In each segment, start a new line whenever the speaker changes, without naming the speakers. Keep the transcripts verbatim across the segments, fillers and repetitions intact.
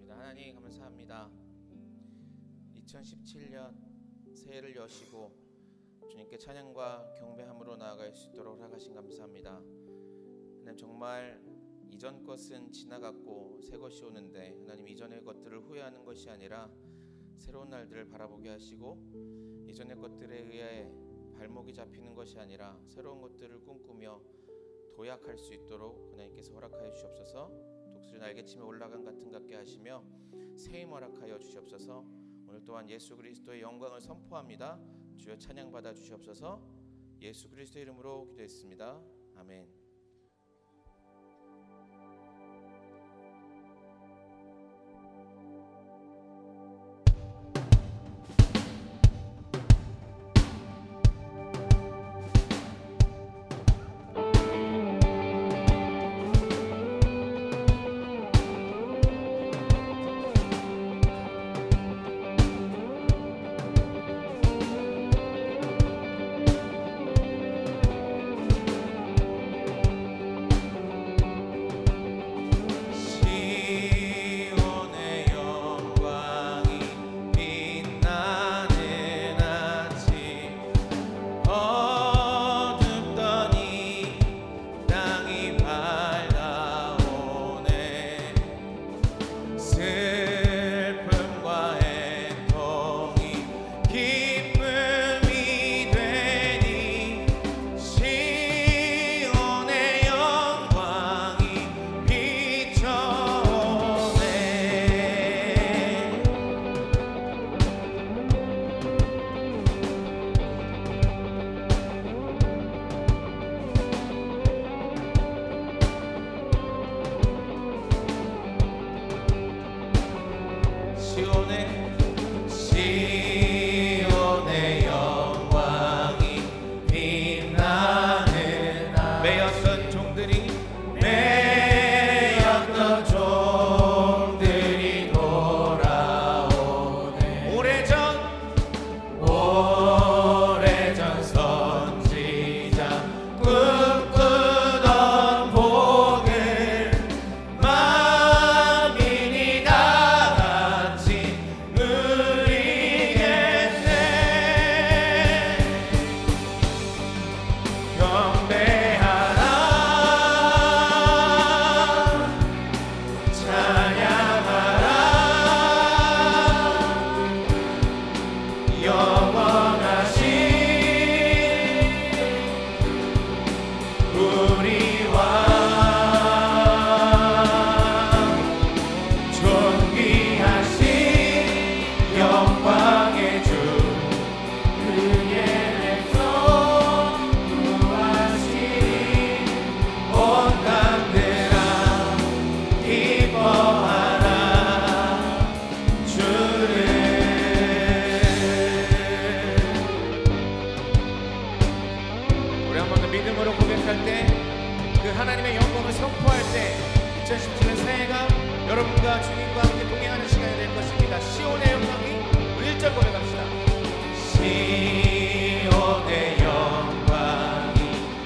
기도하겠습니다. 하나님 감사합니다. 이천십칠 년 새해를 여시고 주님께 찬양과 경배함으로 나아갈 수 있도록 허락하신 감사합니다. 하나님 정말 이전 것은 지나갔고 새 것이 오는데 하나님 이전의 것들을 후회하는 것이 아니라 새로운 날들을 바라보게 하시고 이전의 것들에 의해 발목이 잡히는 것이 아니라 새로운 것들을 꿈꾸며 도약할 수 있도록 하나님께서 허락하여 주시옵소서. 독수리 날개침에 올라간 같은 같게 하시며 새힘 허락하여 주시옵소서. 오늘 또한 예수 그리스도의 영광을 선포합니다. 주여 찬양 받아 주시옵소서. 예수 그리스도의 이름으로 기도했습니다. 아멘.
여러분과 주님과 함께 동행하는 시간이 될 것입니다. 시온의 영광이 우리 일 절 고백합시다. 시온의 영광이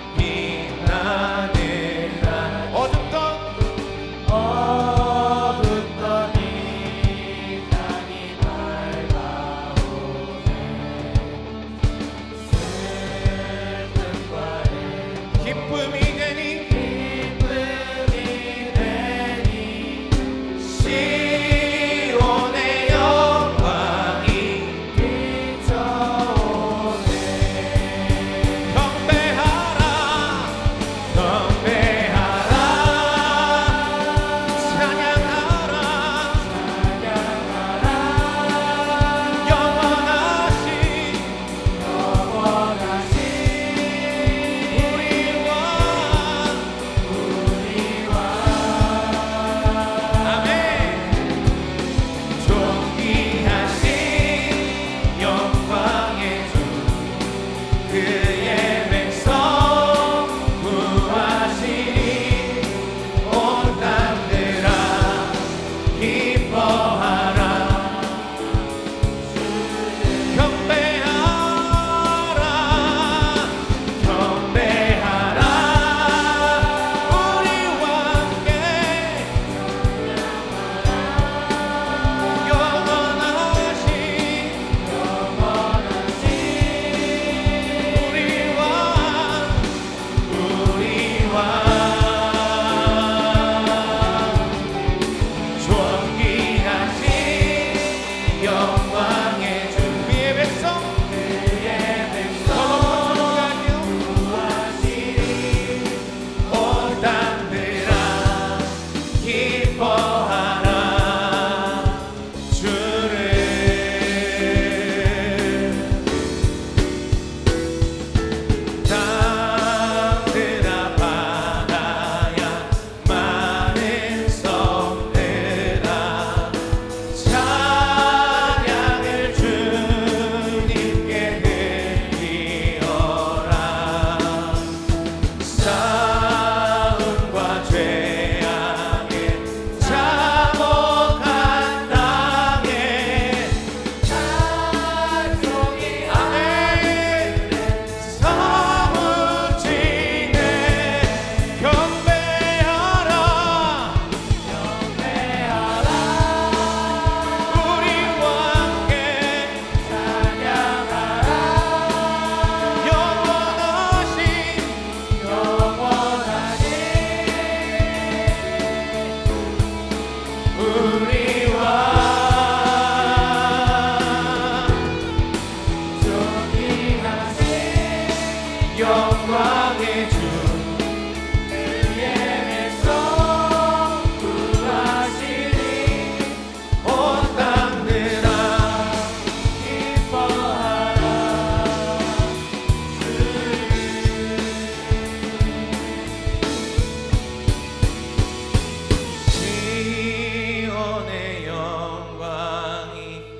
빛나는 날 어둡던 어둡던 이 땅이 밝아오네. 슬픔과 기쁨이 되니 기쁨이 되니 영광의 주 그에게서 구하시니 온 땅들아 기뻐하라. 시온의 영광이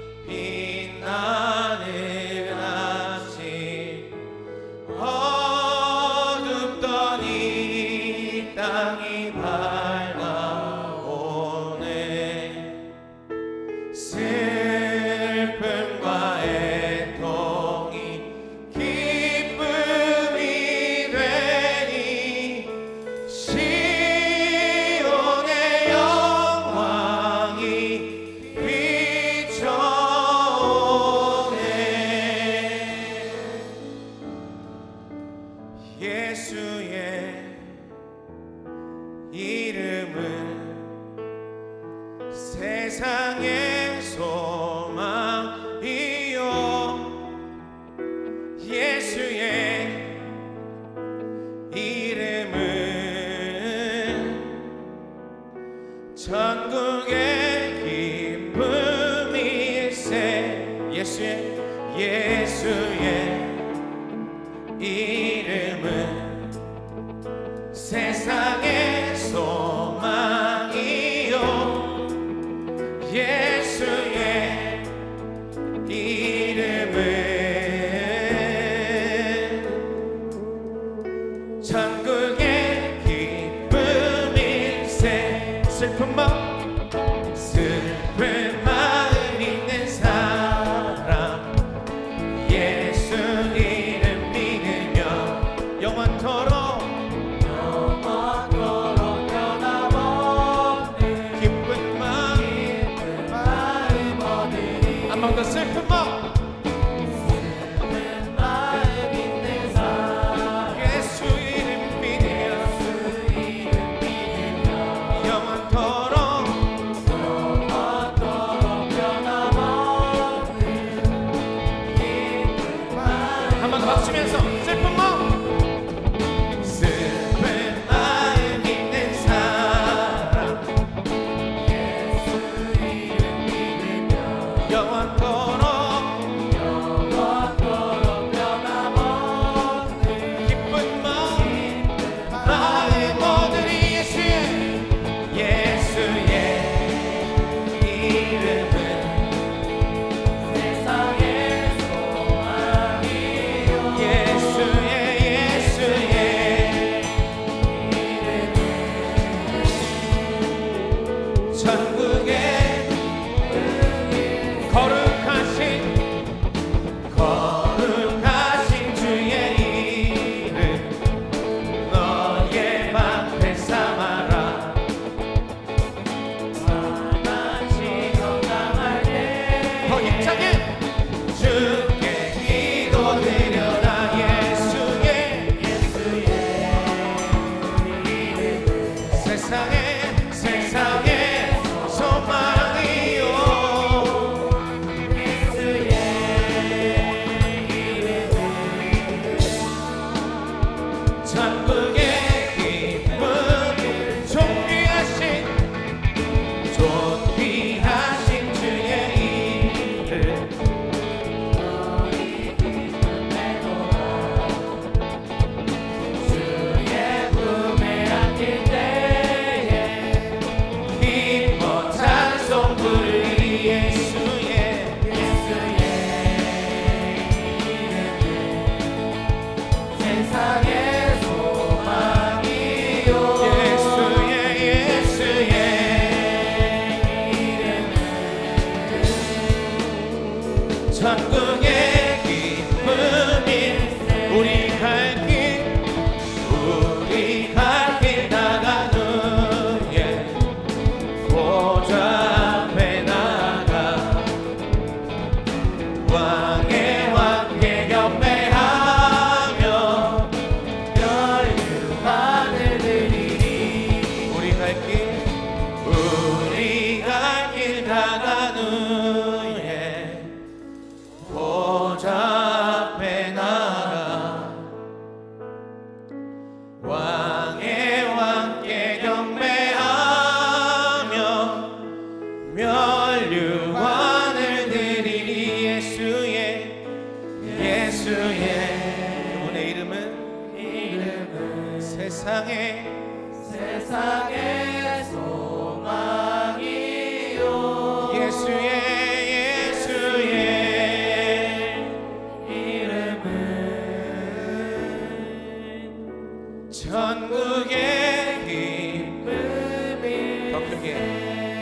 빛나는 아침 어둡던 이 땅이 밝아오네. 슬픔과 애통이 기쁨이 되니 시온의 영광이 비춰오네. 예수의 이름은 세상의 소망이요. 예수의 이름은 천국의 기쁨일세. 예수의 예수의 이름은 세상의 소망이요. 예수의 이름은 천국의 기쁨일세. 슬픈 마음 슬픈 마음 있는 사람 예수 이름 믿으며 영원토록 한 번 더 슬픈 마음 예수 이름 믿으며 영원토록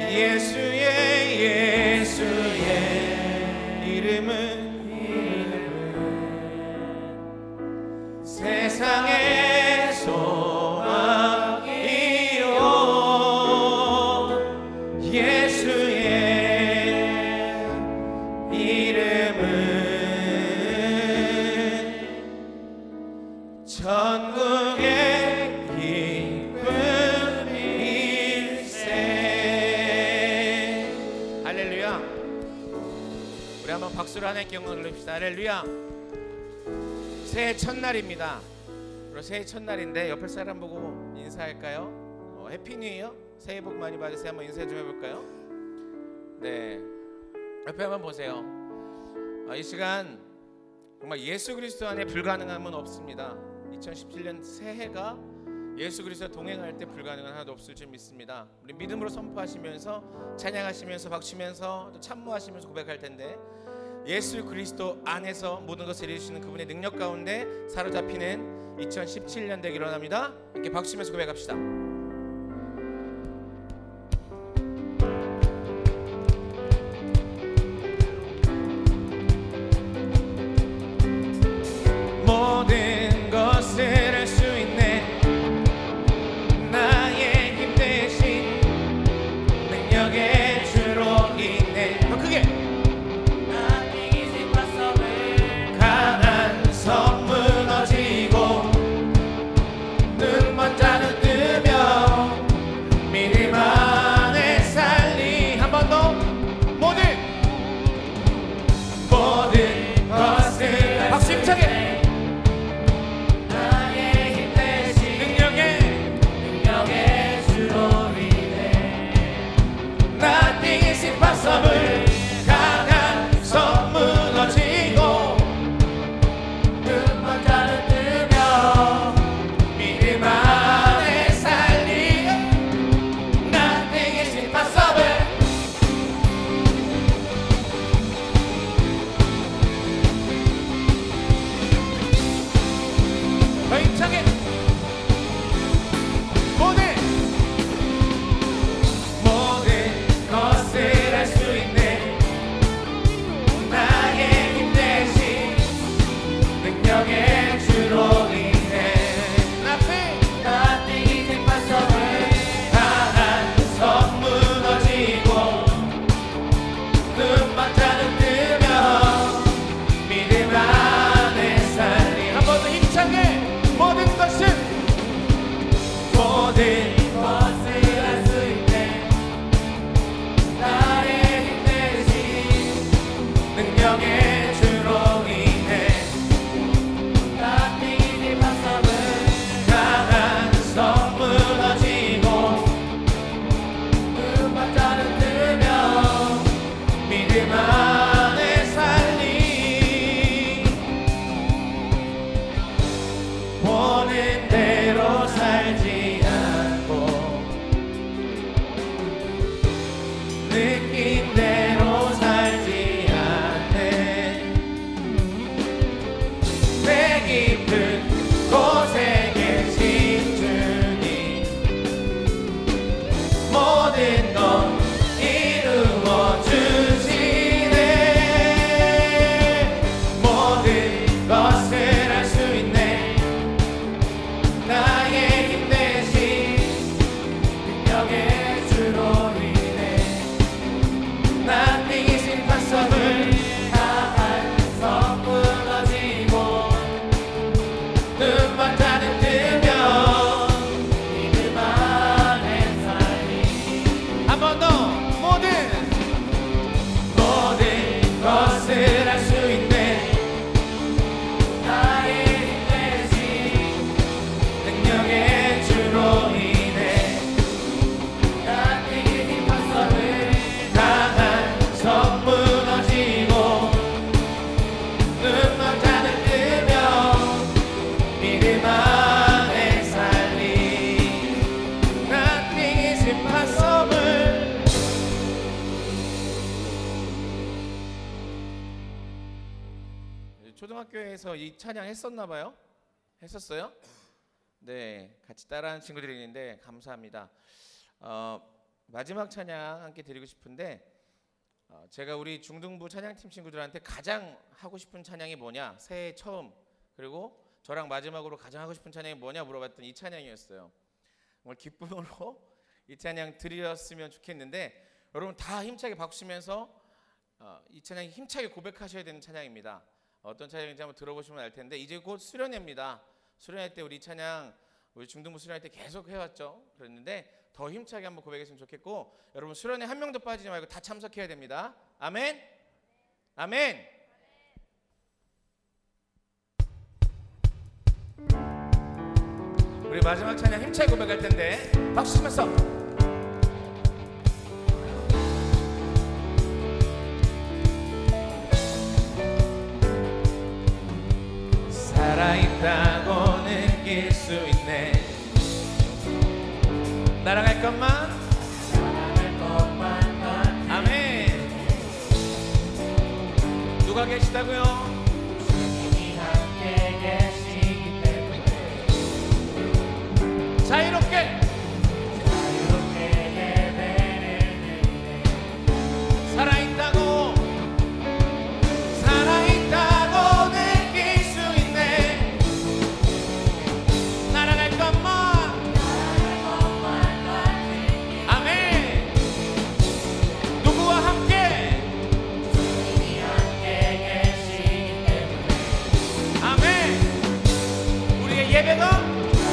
예수의 예수의 이름은 세상의 소망이요 예수의 이름은 천국의 기쁨일세. 할렐루야. 우리 한번 박수로 하나님께 영광을 돌립시다. 할렐루야. 새해 첫날입니다. 그리고 새해 첫날인데 옆에 사람 보고 인사할까요? 어, 해피 뉴 이어. 새해 복 많이 받으세요. 한번 인사 좀 해볼까요? 네, 옆에 한번 보세요. 아, 이 시간 정말 예수 그리스도 안에 불가능함은 없습니다. 이천십칠 년 새해가 예수 그리스도와 동행할 때 불가능한 하나도 없을 줄 믿습니다. 우리 믿음으로 선포하시면서 찬양하시면서 박수면서 또 찬무하시면서 고백할 텐데, 예수 그리스도 안에서 모든 것을 이루시는 그분의 능력 가운데 사로잡히는 이천십칠 년 되기를 원합니다. 이렇게 박수면서 고백합시다. 모든 것을 할 수 있네 나의 힘 대신 능력의 주로 인해. 더 크게. 강한 섬 무너지고 눈먼 자는 뜨며 믿음 안에 살리. 한 번 더. 모든 모든 것을 박수 힘차게. impossible. 강한 섬 무너지고 눈먼 자는 뜨며 믿음 안에 살리. Nothing is impossible. 더 힘차게. 모든 것을 할 수 있네 나의 힘 대신 능력의 주로 인해. Nothing is impossible. 강한 섬 무너지고 눈먼 자는 뜨며 믿음 안에 살리. 한 번 더 힘차게. 모든 것을 모든 것을 할 수 있네 나의 힘 대신 능력의 주로 인해. Nothing is impossible. 강한 섬 무너지고 눈먼 자는 뜨며 믿음 안에 살리. 보는 대로 살지 않고 느낀 대로 살지 않네. 내 깊은 곳에 계신 주님 모든 것 이루어 주시네. 모든 것을 할 수 있네 나의 힘 대신 능력의 주로 인해. Nothing is impossible. 강한 섬 무너지고 눈먼 자는 뜨며 믿음 안에 살리. 한 번 더. 모든 모든 것을 할 수 있네 나의 힘 대신 능력의 주로 인해. Nothing is impossible. 강한 섬 무너지고 눈먼 자는 뜨며 믿음 안에 살리. Nothing is impossible. 초등학교에서 이 찬양 했었나 봐요? 했었어요? 네, 같이 따라하는 친구들이 있는데 감사합니다. 어,
마지막 찬양 함께 드리고 싶은데 어, 제가 우리 중등부 찬양팀 친구들한테 가장 하고 싶은 찬양이 뭐냐, 새해 처음 그리고 저랑 마지막으로 가장 하고 싶은 찬양이 뭐냐 물어봤더니 이 찬양이었어요. 오늘 기쁨으로 이 찬양 드렸으면 좋겠는데 여러분 다 힘차게 박수 치면서 어, 이 찬양이 힘차게 고백하셔야 되는 찬양입니다. 어떤 찬양인지 한번 들어보시면 알 텐데 이제 곧 수련회입니다. 수련회 때 우리 이 찬양 우리 중등부 수련회 때 계속 해왔죠. 그랬는데 더 힘차게 한번 고백했으면 좋겠고 여러분 수련회 한 명도 빠지지 말고 다 참석해야 됩니다. 아멘. 아멘. 우리 마지막 찬양 힘차게 고백할 텐데 박수 치면서 살아있다고 느낄 수 있네. 날아갈 것만 날아갈 것만 같아. 아멘. 누가 계시다고요? 주님이 함께 계시기 때문에 자유롭게 자유롭게 예배를 드리네. 살아있다고 살아있다고 느낄 수 있네. 날아갈 것만 날아갈 것만 같은 아멘. 누구와 함께 주님이 함께 계시기 때문에 아멘. 우리의 예배가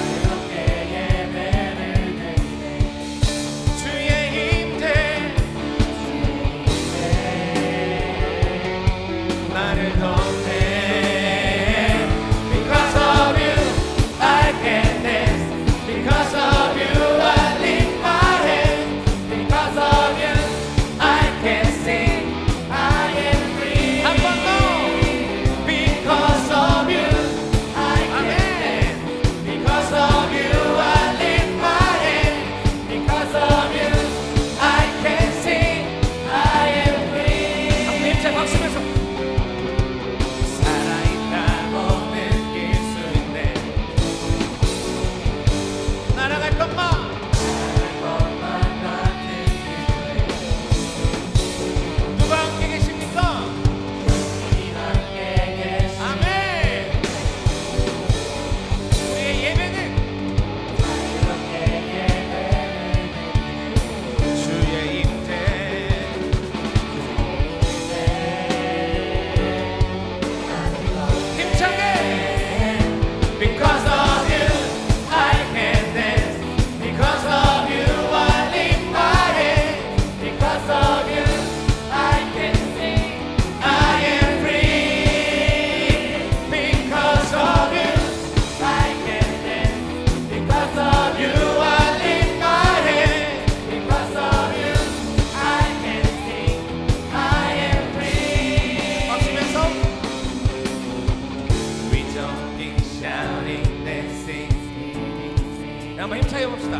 한번 힘차게 해봅시다.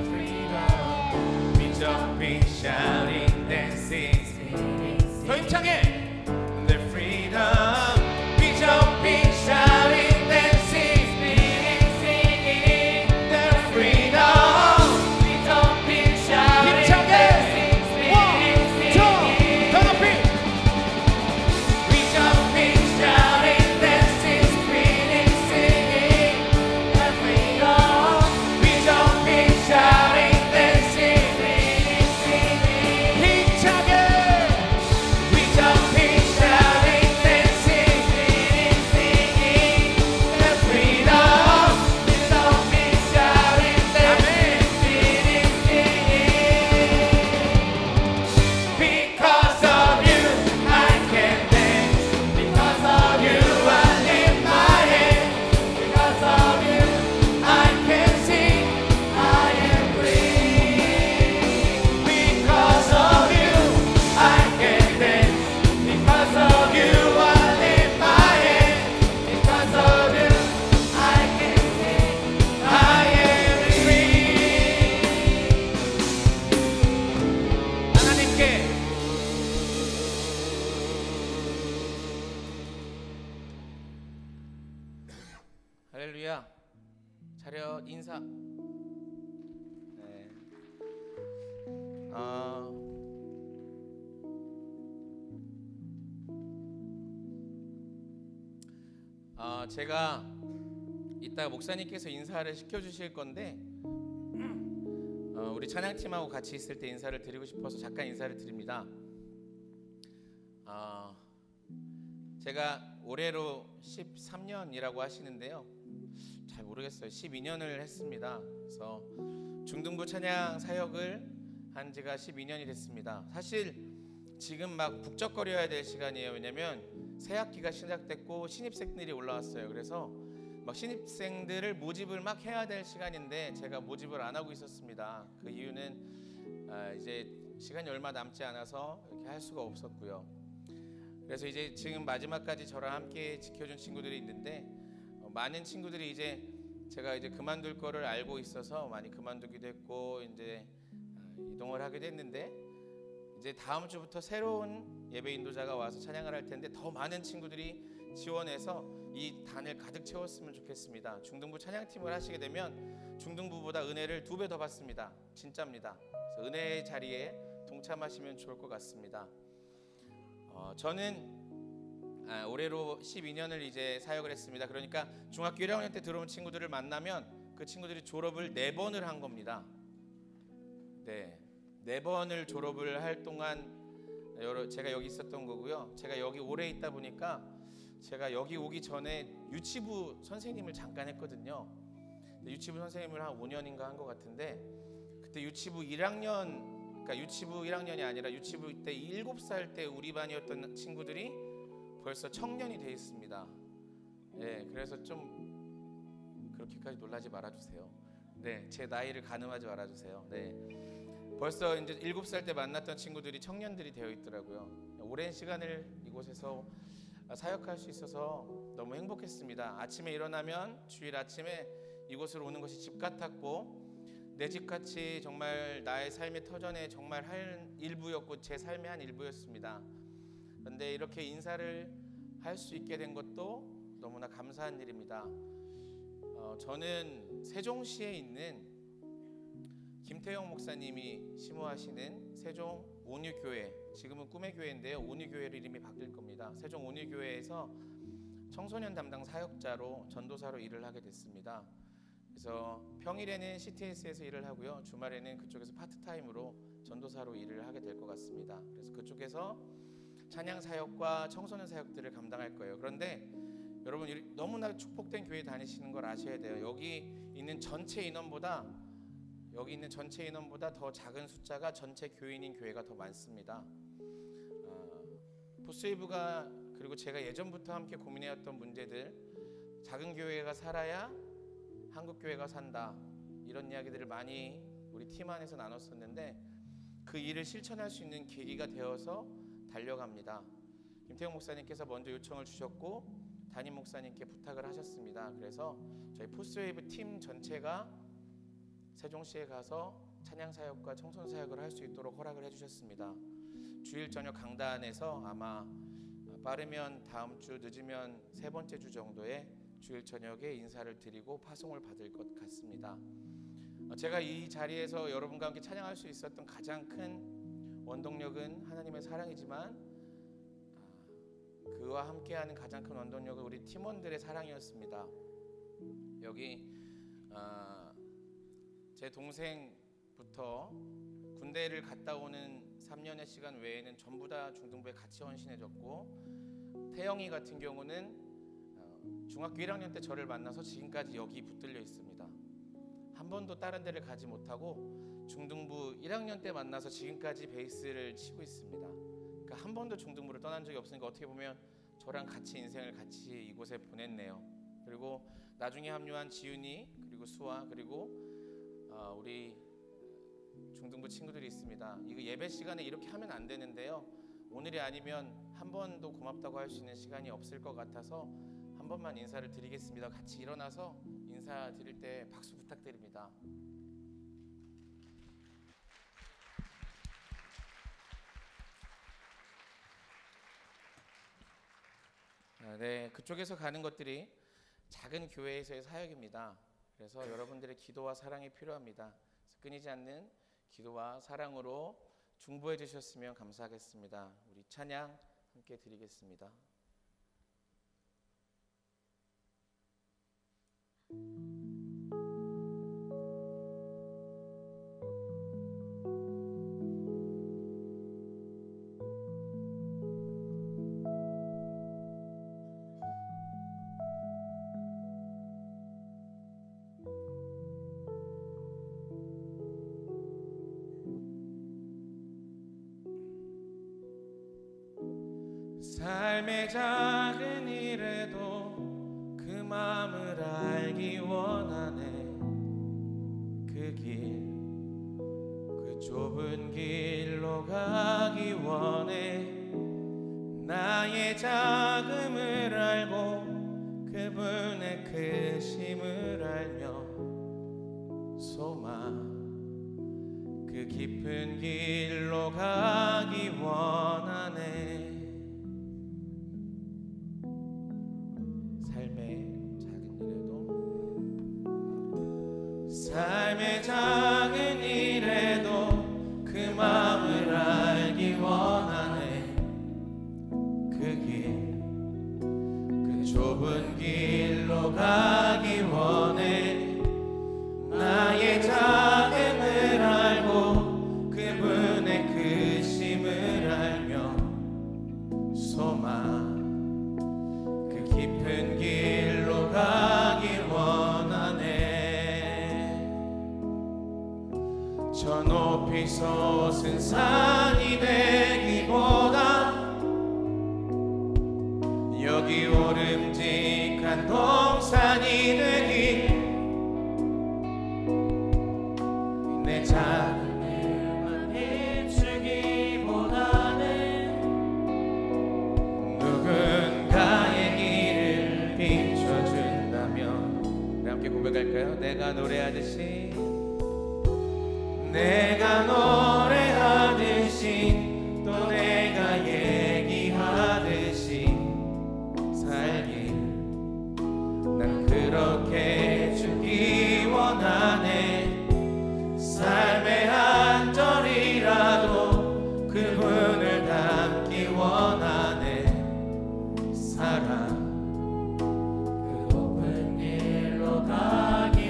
We jumping, shouting, dancing. 더 힘차게. The freedom. We jumping, shouting, dancing, singing. The freedom. We jumping, shouting, dancing, singing. 더 높이. We jumping, shouting, dancing, singing, singing. The freedom. We jumping, shouting, dancing, singing, singing. 힘차게. We jumping, shouting, dancing, singing, singing. The freedom. We jumping, shouting, dancing, singing, singing. Because of you, I can dance. Because of you, I lift my hands. Because of you, I can sing. I am free. Because of you, I can dance. Because of you, I lift my hands. Because of you, I can sing. I am free. 하나님께 할렐루야. 차렷 인사. 네. 아, 제가 이따 목사님께서 인사를 시켜주실 건데 어, 우리 찬양팀하고 같이 있을 때 인사를 드리고 싶어서 잠깐 인사를 드립니다. 어, 제가 올해로 십삼 년이라고 하시는데요, 잘 모르겠어요. 십이 년을 했습니다. 그래서 중등부 찬양 사역을 한 지가 십이 년이 됐습니다. 사실 지금 막 북적거려야 될 시간이에요. 왜냐면 새 학기가 시작됐고 신입생들이 올라왔어요. 그래서 막 신입생들을 모집을 막 해야 될 시간인데 제가 모집을 안 하고 있었습니다. 그 이유는 아, 이제 시간이 얼마 남지 않아서 이렇게 할 수가 없었고요. 그래서 이제 지금 마지막까지 저랑 함께 지켜준 친구들이 있는데 어, 많은 친구들이 이제 제가 이제 그만둘 거를 알고 있어서 많이 그만두기도 했고 이제 이동을 하기도 했는데, 이제 다음 주부터 새로운 예배 인도자가 와서 찬양을 할 텐데 더 많은 친구들이 지원해서 이 단을 가득 채웠으면 좋겠습니다. 중등부 찬양팀을 하시게 되면 중등부보다 은혜를 두 배 더 받습니다. 진짜입니다. 그래서 은혜의 자리에 동참하시면 좋을 것 같습니다. 어, 저는 아, 올해로 십이 년을 이제 사역을 했습니다. 그러니까 중학교 일 학년 때 들어온 친구들을 만나면 그 친구들이 졸업을 네 번을 한 겁니다. 네, 네 번을 졸업을 할 동안 여러, 제가 여기 있었던 거고요. 제가 여기 오래 있다 보니까 제가 여기 오기 전에 유치부 선생님을 잠깐 했거든요. 유치부 선생님을 한 오 년인가 한 것 같은데, 그때 유치부 일 학년, 그러니까 유치부 일 학년이 아니라 유치부 때 일곱 살 때 우리 반이었던 친구들이 벌써 청년이 돼 있습니다. 네, 그래서 좀 그렇게까지 놀라지 말아주세요. 네, 제 나이를 가늠하지 말아주세요. 네, 벌써 이제 일곱 살 때 만났던 친구들이 청년들이 되어 있더라고요. 오랜 시간을 이곳에서 사역할 수 있어서 너무 행복했습니다. 아침에 일어나면 주일 아침에 이곳으로 오는 것이 집 같았고, 내 집같이 정말 나의 삶의 터전에 정말 한 일부였고 제 삶의 한 일부였습니다. 그런데 이렇게 인사를 할 수 있게 된 것도 너무나 감사한 일입니다. 어, 저는 세종시에 있는 김태형 목사님이 심호하시는 세종 온유교회, 지금은 꿈의 교회인데요, 온유교회로 이름이 바뀔 겁니다. 세종 온유교회에서 청소년 담당 사역자로 전도사로 일을 하게 됐습니다. 그래서 평일에는 씨티에스에서 일을 하고요, 주말에는 그쪽에서 파트타임으로 전도사로 일을 하게 될 것 같습니다. 그래서 그쪽에서 찬양 사역과 청소년 사역들을 감당할 거예요. 그런데 여러분, 너무나 축복된 교회 다니시는 걸 아셔야 돼요. 여기 있는 전체 인원보다 여기 있는 전체 인원보다 더 작은 숫자가 전체 교인인 교회가 더 많습니다. 어, 포스웨이브가, 그리고 제가 예전부터 함께 고민해왔던 문제들, 작은 교회가 살아야 한국 교회가 산다, 이런 이야기들을 많이 우리 팀 안에서 나눴었는데 그 일을 실천할 수 있는 계기가 되어서 달려갑니다. 김태형 목사님께서 먼저 요청을 주셨고 담임 목사님께 부탁을 하셨습니다. 그래서 저희 포스웨이브 팀 전체가 세종시에 가서 찬양 사역과 청소년 사역을 할 수 있도록 허락을 해주셨습니다. 주일 저녁 강단에서 아마 빠르면 다음 주, 늦으면 세 번째 주 정도에 주일 저녁에 인사를 드리고 파송을 받을 것 같습니다. 제가 이 자리에서 여러분과 함께 찬양할 수 있었던 가장 큰 원동력은 하나님의 사랑이지만 그와 함께하는 가장 큰 원동력은 우리 팀원들의 사랑이었습니다. 여기 어, 제 동생부터 군대를 갔다 오는 삼 년의 시간 외에는 전부 다 중등부에 같이 헌신해줬고, 태영이 같은 경우는 어, 중학교 일 학년 때 저를 만나서 지금까지 여기 붙들려 있습니다. 한 번도 다른 데를 가지 못하고 중등부 일 학년 때 만나서 지금까지 베이스를 치고 있습니다. 그러니까 한 번도 중등부를 떠난 적이 없으니까 어떻게 보면 저랑 같이 인생을 같이 이곳에 보냈네요. 그리고 나중에 합류한 지윤이, 그리고 수아, 그리고 어, 우리 중등부 친구들이 있습니다. 이거 예배 시간에 이렇게 하면 안 되는데요, 오늘이 아니면 한 번도 고맙다고 할 수 있는 시간이 없을 것 같아서 한 번만 인사를 드리겠습니다. 같이 일어나서 인사 드릴 때 박수 부탁드립니다. 네, 그쪽에서 가는 것들이 작은 교회에서의 사역입니다. 그래서 여러분들의 기도와 사랑이 필요합니다. 그래서 끊이지 않는 기도와 사랑으로 중보해 주셨으면 감사하겠습니다. 우리 찬양 함께 드리겠습니다. 삶의 작은 일에도 그 마음을 알기 원하네. 그 길, 그 좁은 길로 가기 원해. 나의 작음을 알고 그분의 크심을 알며 소망, 그 깊은 길로 가기 원하네. 삶의 작은 일에도 삶의 작은 일에도 그 마음을 알기 원하네. 그 길, 그 좁은 길로 가기 원해. 나의 작음을 알고 그분의 크심을 알며 소망, 그 깊은 길로 가기 원하네. 저 높이 솟은 산이 되기보다 여기 오름직한 동산이 되기. 내 작음을 비추기보다는 누군가의 길을 비춰준다면. 우리 함께 고백할까요? 내가 노래하듯이, 내가 노래하듯이 또 내가 얘기하듯이 살길 난 그렇게 죽기 원하네. 삶의 한 절이라도 그분을 닮기 원하네. 사랑, 그 높은 길로 가기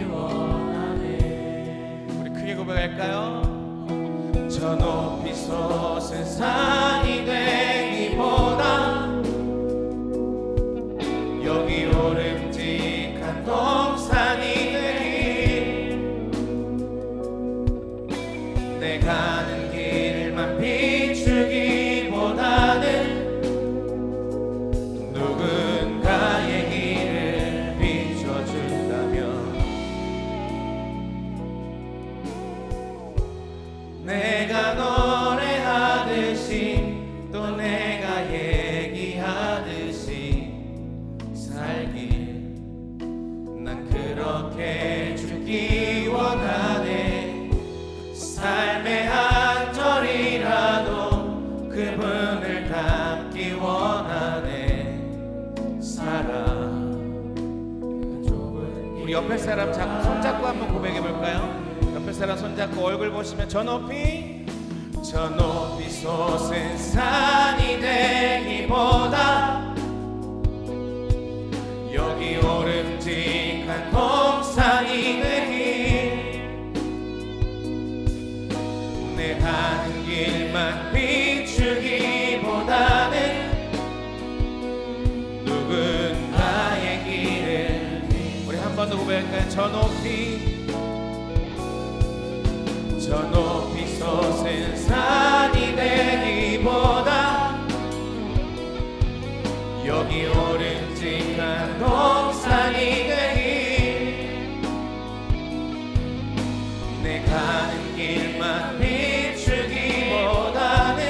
원하네. 우리 크게 고백할까요? 저 높이 솟은 산이 되기보다 여기 오름직한 동산이 되기. 내 가는 길만 비추기보다는 누군가의 길을 비춰준다면 내가 노래하듯이 또 내가 얘기하듯이 살길 난 그렇게 죽기 원하네. 삶의 한 절이라도 그분을 닮기 원하네. 사랑, 우리 옆에 사람 손잡고 한번 고백해 볼까요? 옆에 사람 손잡고 얼굴 보시면 저 높이 저 높이 솟은 산이 되기보다 여기 오름직한 동산이 되기. 내 가는 길만 비추기보다는 누군가의 길을. 우리 한 번 더 고백할까요? 저 높이 저 높이 솟은 산이 되기보다 여기 오름직한 동산이 되기. 내 가는 길만 비추기보다는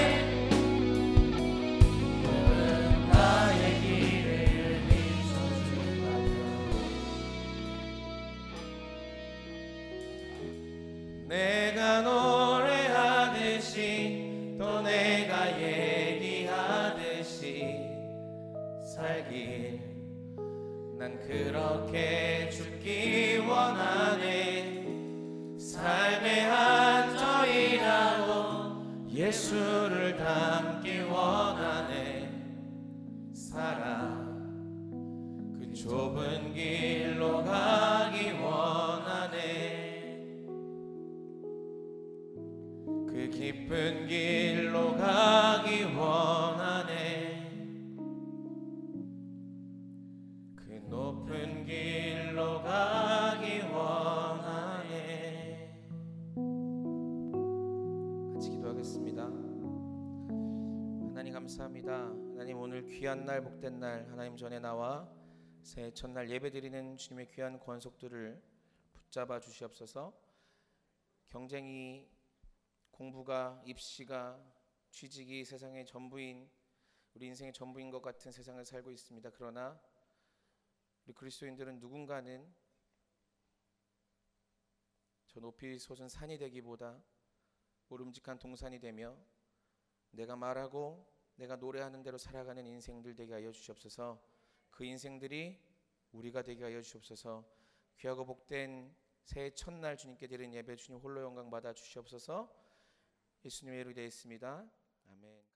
누군가의 길을 비춰준다면 내가 노래하듯이 또 내가 얘기하듯이 살길 난 그렇게 죽기 원하네. 삶의 한 절이라도 예수를 닮기 원하네. 사랑, 그 좁은 길로 가기 원하네. 그 깊은 길로 가기 원하네. 그 높은 길로 가기 원하네. 같이 기도하겠습니다. 하나님 감사합니다. 하나님 오늘 귀한 날 복된 날 하나님 전에 나와 새해 첫날 예배드리는 주님의 귀한 권속들을 붙잡아 주시옵소서. 경쟁이, 공부가, 입시가, 취직이 세상의 전부인, 우리 인생의 전부인 것 같은 세상을 살고 있습니다. 그러나 우리 그리스도인들은 누군가는 저 높이 솟은 산이 되기보다 오름직한 동산이 되며 내가 말하고 내가 노래하는 대로 살아가는 인생들 되게 하여 주시옵소서. 그 인생들이 우리가 되게 하여 주시옵소서. 귀하고 복된 새해 첫날 주님께 드리는 예배 주님 홀로 영광 받아 주시옵소서. 예수님의 이름으로 되어 있습니다. 아멘.